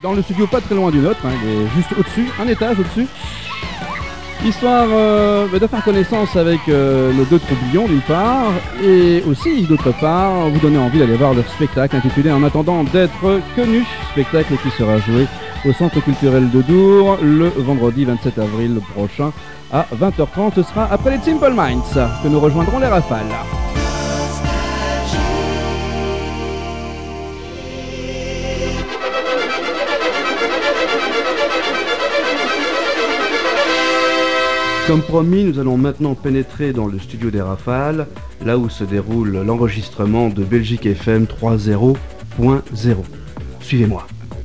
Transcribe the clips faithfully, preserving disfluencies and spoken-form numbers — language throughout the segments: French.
Dans le studio pas très loin du nôtre, hein, il est juste au-dessus, un étage au-dessus. Histoire euh, de faire connaissance avec euh, nos deux troubillons d'une part, et aussi d'autre part, vous donner envie d'aller voir leur spectacle intitulé En attendant d'être connu, spectacle qui sera joué au Centre culturel de Dour le vendredi vingt-sept avril prochain à vingt heures trente. Ce sera après les Simple Minds que nous rejoindrons les Rafales. Comme promis, nous allons maintenant pénétrer dans le studio des Rafales, là où se déroule l'enregistrement de Belgique F M trois zéro point zéro. Suivez-moi.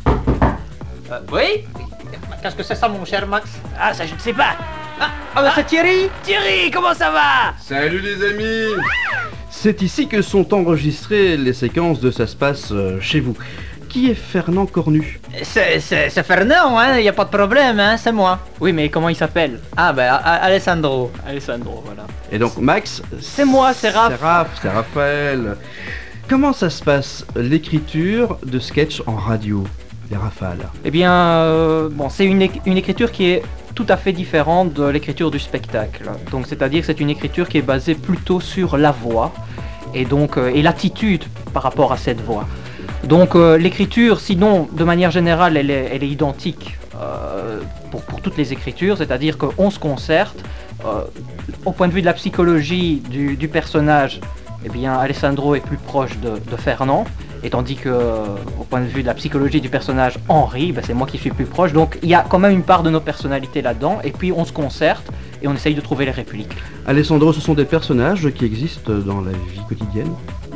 Euh, oui? Qu'est-ce que c'est ça, mon cher Max? Ah, ça, je ne sais pas. Ah, ah bah, c'est Thierry? Thierry, comment ça va? Salut les amis. C'est ici que sont enregistrées les séquences de Ça se passe euh, chez vous. Qui est Fernand Cornu? C'est, c'est, c'est Fernand, hein, y a pas de problème, hein, c'est moi. Oui, mais comment il s'appelle? Ah, ben, bah, Alessandro. Alessandro, voilà. Et donc Max? C'est moi, c'est Raph. C'est Raph, c'est Raphaël. Comment ça se passe, l'écriture de sketch en radio, les Rafales? Eh bien, euh, bon, c'est une, é- une écriture qui est tout à fait différente de l'écriture du spectacle. Donc, c'est-à-dire que c'est une écriture qui est basée plutôt sur la voix et donc euh, et l'attitude par rapport à cette voix. Donc euh, l'écriture, sinon, de manière générale, elle est, elle est identique euh, pour, pour toutes les écritures, c'est-à-dire qu'on se concerte. Euh, au point de vue de la psychologie du, du personnage, eh bien, Alessandro est plus proche de, de Fernand, et tandis que, euh, au point de vue de la psychologie du personnage Henri, ben, c'est moi qui suis plus proche. Donc il y a quand même une part de nos personnalités là-dedans, et puis on se concerte et on essaye de trouver les répliques. Alessandro, ce sont des personnages qui existent dans la vie quotidienne?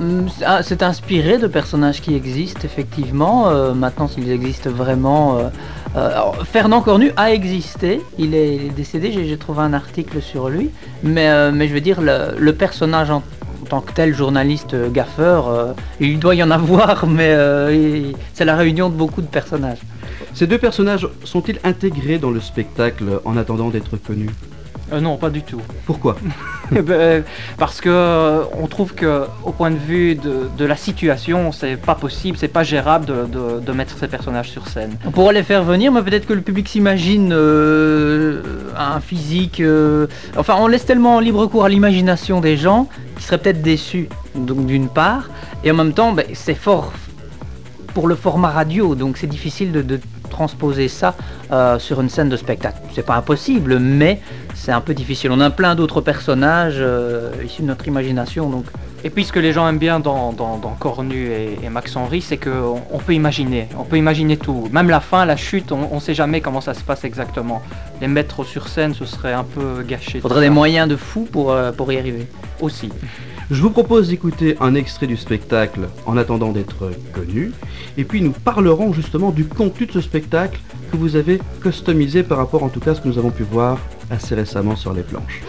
C'est inspiré de personnages qui existent effectivement. Euh, maintenant, s'ils existent vraiment, euh, euh, alors, Fernand Cornu a existé. Il est, il est décédé. J'ai, j'ai trouvé un article sur lui, mais euh, mais je veux dire le, le personnage en, en tant que tel, journaliste, euh, gaffeur, euh, il doit y en avoir, mais euh, il, c'est la réunion de beaucoup de personnages. Ces deux personnages sont-ils intégrés dans le spectacle en attendant d'être connus? Euh, non, pas du tout. Pourquoi? ben, Parce que euh, on trouve que, au point de vue de, de la situation, c'est pas possible, c'est pas gérable de, de, de mettre ces personnages sur scène. On pourrait les faire venir, mais peut-être que le public s'imagine euh, un physique. Euh, enfin, on laisse tellement libre cours à l'imagination des gens qui seraient peut-être déçus. Donc, d'une part, et en même temps, ben, c'est fort pour le format radio, donc c'est difficile de, de transposer ça euh, sur une scène de spectacle. C'est pas impossible, mais c'est un peu difficile. On a plein d'autres personnages euh, issus de notre imagination, donc. Et puis ce que les gens aiment bien dans, dans, dans Cornu et, et Max Henry, c'est qu'on on peut imaginer, on peut imaginer tout. Même la fin, la chute, on ne sait jamais comment ça se passe exactement. Les mettre sur scène, ce serait un peu gâché. Il faudrait des moyens de fou pour, euh, pour y arriver. Aussi. Je vous propose d'écouter un extrait du spectacle En attendant d'être connu, et puis nous parlerons justement du contenu de ce spectacle que vous avez customisé par rapport en tout cas à ce que nous avons pu voir assez récemment sur les planches.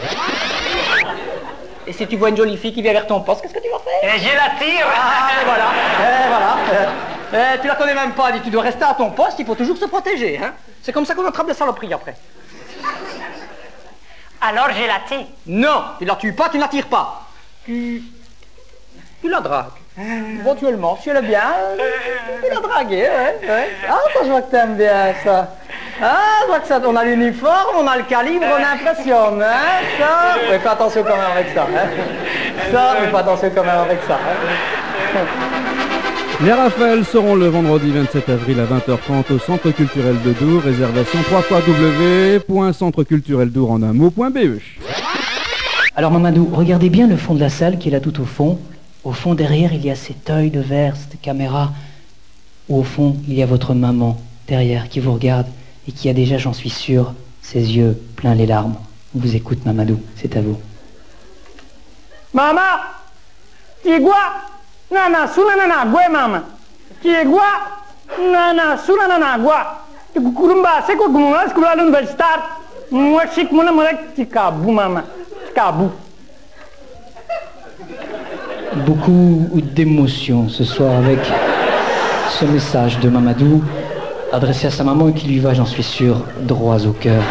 Et si tu vois une jolie fille qui vient vers ton poste, qu'est-ce que tu vas faire? Et je la tire. Ah, et voilà, et voilà. Euh, tu la connais même pas, dis, tu dois rester à ton poste, il faut toujours se protéger, hein. C'est comme ça qu'on attrape des saloperies après. Alors je la tire. Non, tu la tues pas, tu ne la tires pas. Tu... Tu la dragues. Éventuellement, si elle est bien, tu la draguer, ouais, ouais. Ah, ça, je vois que t'aimes bien, ça. Ah, je vois que ça, on a l'uniforme, on a le calibre, on impressionne, hein, ça. Oui, fais attention quand même avec ça, hein. Ça, oui, fais attention quand même avec ça, hein. Les Rafales seront le vendredi vingt-sept avril à vingt heures trente au Centre culturel de Dour. Réservation w w w point centre culturel dour en un mot point b e. Alors Mamadou, regardez bien le fond de la salle qui est là tout au fond. Au fond derrière, il y a cet œil de verre, cette caméra. Ou au fond, il y a votre maman derrière qui vous regarde et qui a déjà, j'en suis sûr, ses yeux pleins les larmes. On vous écoute Mamadou, c'est à vous. Maman, tigua, nana, sunanana, gua mama. Tigua, nana, sunanana, gua. Kurumba, c'est quoi comment est-ce que vous allez nous start? Moi, je sais que mon amour est ticabou, maman. Ticabou. Beaucoup d'émotions ce soir avec ce message de Mamadou adressé à sa maman et qui lui va, j'en suis sûr, droit au cœur.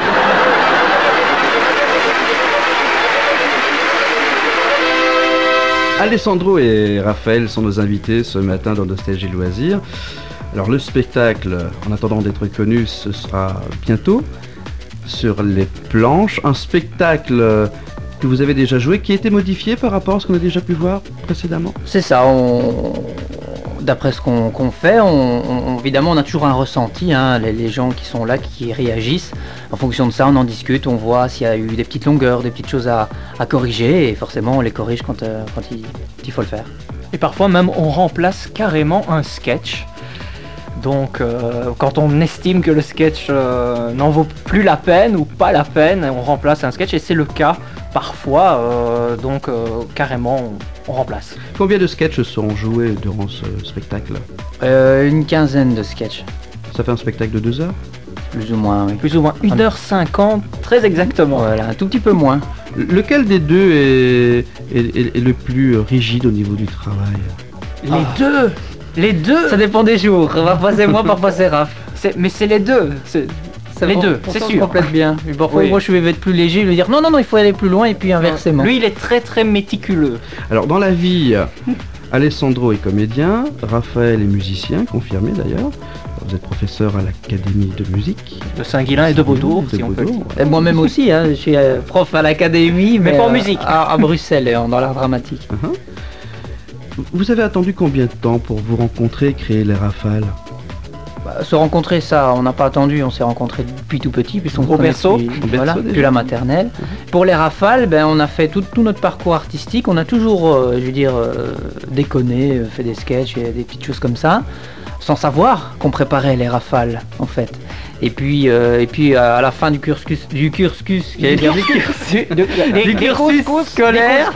Alessandro et Raphaël sont nos invités ce matin dans Nostalgie Loisirs. Alors le spectacle, en attendant d'être connu, ce sera bientôt sur les planches. Un spectacle que vous avez déjà joué, qui a été modifié par rapport à ce qu'on a déjà pu voir précédemment. C'est ça, on... d'après ce qu'on qu'on fait, on, on- évidemment on a toujours un ressenti, hein, les, les gens qui sont là, qui réagissent. En fonction de ça, on en discute, on voit s'il y a eu des petites longueurs, des petites choses à, à corriger, et forcément on les corrige quand, euh, quand il, quand il faut le faire. Et parfois même on remplace carrément un sketch. Donc euh, quand on estime que le sketch euh, n'en vaut plus la peine ou pas la peine, on remplace un sketch et c'est le cas parfois, euh, donc euh, carrément on, on remplace. Combien de sketchs seront joués durant ce spectacle? Euh, une quinzaine de sketchs, Ça fait un spectacle de deux heures. plus ou moins, oui. Plus ou moins une heure cinquante, très exactement. Voilà, un tout petit peu moins. Lequel des deux est, est- est- est le plus rigide au niveau du travail? Les deux Les deux Ça dépend des jours, parfois c'est moi, parfois c'est Raph. C'est- Mais c'est les deux c'est- Ça Les va- deux, pour c'est ça, on sûr. se complète bien. Et parfois, Oui. moi, je vais être plus léger, lui dire non, non, non, il faut aller plus loin, et puis inversement. Lui il est très très méticuleux. Alors dans la vie, Alessandro est comédien, Raphaël est musicien, confirmé d'ailleurs. Vous êtes professeur à l'Académie de musique. De Saint-Guilain et de Beaudour, De si on peut le Beaudour, dire. Et moi-même aussi, hein, je suis euh, prof à l'académie, mais, Mais pas en euh, musique. À, à Bruxelles, euh, dans l'art dramatique. Uh-huh. Vous avez attendu combien de temps pour vous rencontrer et créer les Rafales? Bah, se rencontrer, ça, on n'a pas attendu, on s'est rencontrés depuis tout petit, puisqu'on Au se connaît berceau. depuis, Au berceau, voilà, déjà. depuis la maternelle. Pour les rafales, ben, on a fait tout, tout notre parcours artistique, on a toujours, euh, je veux dire, euh, déconné, euh, fait des sketchs et des petites choses comme ça, sans savoir qu'on préparait les rafales, en fait. Et puis, euh, et puis euh, à la fin du cursus, du cursus, j'allais dire du cursus, du cursus scolaire,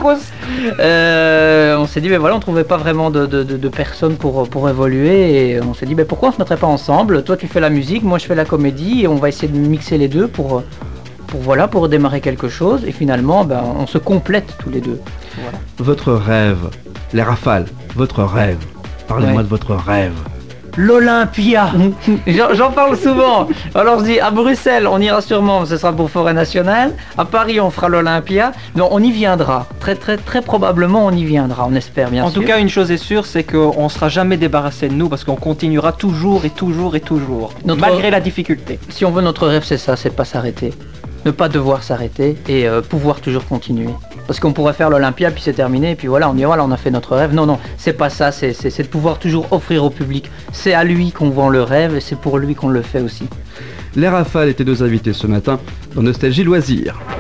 euh, on s'est dit, ben voilà, on trouvait pas vraiment de, de- de- de personnes pour, pour évoluer, et on s'est dit, ben pourquoi on se mettrait pas ensemble? Toi tu fais la musique, moi je fais la comédie, et on va essayer de mixer les deux pour, pour voilà, pour démarrer quelque chose, et finalement, ben on se complète tous les deux. Voilà. Votre rêve, les Rafales, votre rêve. Parlez-moi Ouais. de votre rêve. L'Olympia. J'en j'en parle souvent. Alors je dis à Bruxelles, on ira sûrement, ce sera pour Forêt Nationale. À Paris, on fera l'Olympia. Non, on y viendra. Très très très probablement, on y viendra. On espère bien En sûr. tout cas, une chose est sûre, c'est qu'on ne sera jamais débarrassé de nous parce qu'on continuera toujours et toujours et toujours, Notre- malgré la difficulté. Si on veut, notre rêve, c'est ça, c'est de pas s'arrêter. Ne pas devoir s'arrêter et euh, pouvoir toujours continuer. Parce qu'on pourrait faire l'Olympia, puis c'est terminé, et puis voilà, on dit voilà, on a fait notre rêve. Non, non, c'est pas ça, c'est c'est- c'est de pouvoir toujours offrir au public. C'est à lui qu'on vend le rêve, et c'est pour lui qu'on le fait aussi. Les Rafales étaient nos invités ce matin dans Nostalgie Loisirs.